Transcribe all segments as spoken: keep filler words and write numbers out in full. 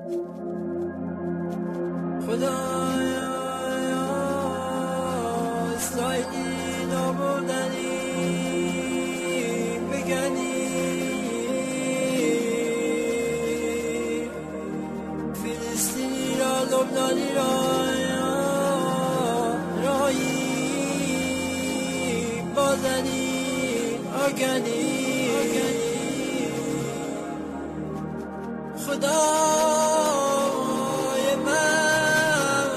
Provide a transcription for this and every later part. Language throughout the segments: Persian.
خدایا اسرائیلی نابردنی بگنی، فلسطینی را لبنانی را راهی بازنی آگنی خدای من.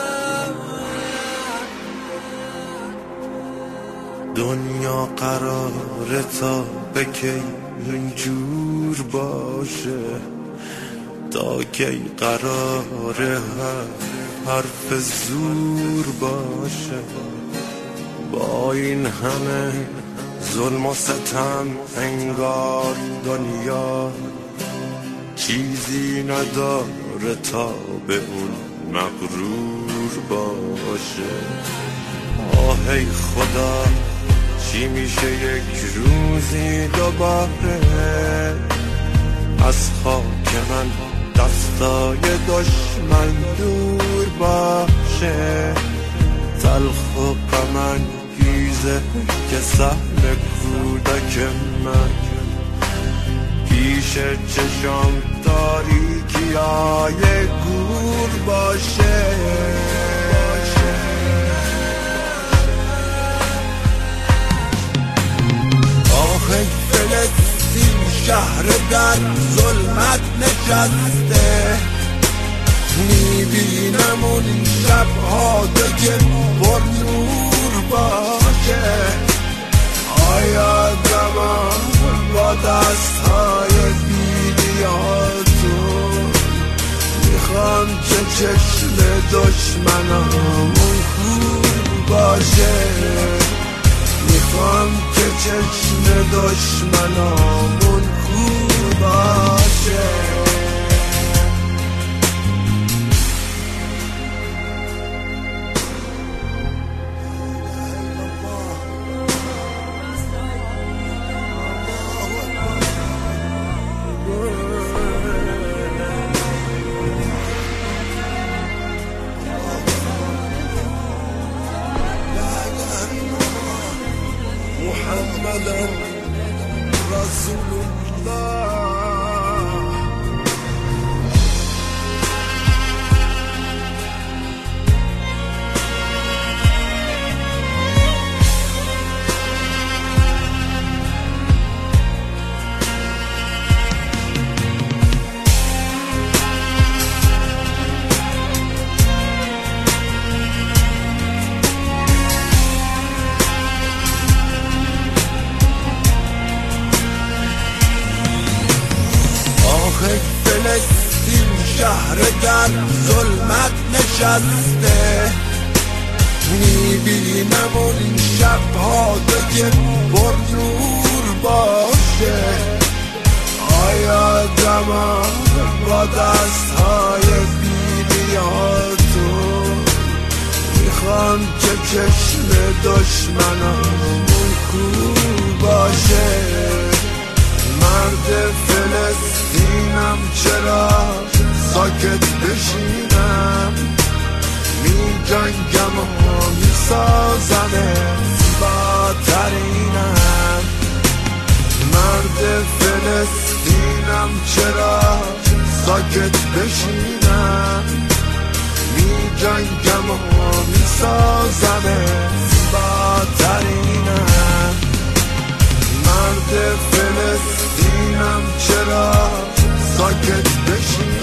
دنیا قراره تا به کی اینجور باشه؟ تا کی قراره حرف زور باشه؟ با این همه ظلم و ستم انگار دنیا چیزی نداره تا به اون مغرور باشه. آه ای خدا، چی میشه یک روزی دوباره از خاک من دستای دشمن دور باشه؟ تلخ و غم‌انگیزه که سهم کودک من پیش چشم تاریکی‌های گور باشه. آه فلسطین شهر در ظلمت نشسته، میبینم اون شب‌ها که پر نور باشه. آیا زمان با دست‌های بی‌دیاتون میخوام که چشم دشمنامون کور باشه؟ میخوام که چشم دشمنامون کور باشه. محمد رسول الله. فلسطین شهر در ظلمت نشسته، میبینم اون شب‌ها که پر نور باشه. آیا زمان با دست‌های بی‌دیاتون میخوام که چشم دشمنامون کور باشه؟ مرد فلسطینم چرا ساکت بشینم؟ می جنگم و می سازم زیباترینم. مرد فلسطینم چرا ساکت بشینم؟ می جنگم و می سازم زیباترینم. مرد فلسطینم چرا ساکت بشین؟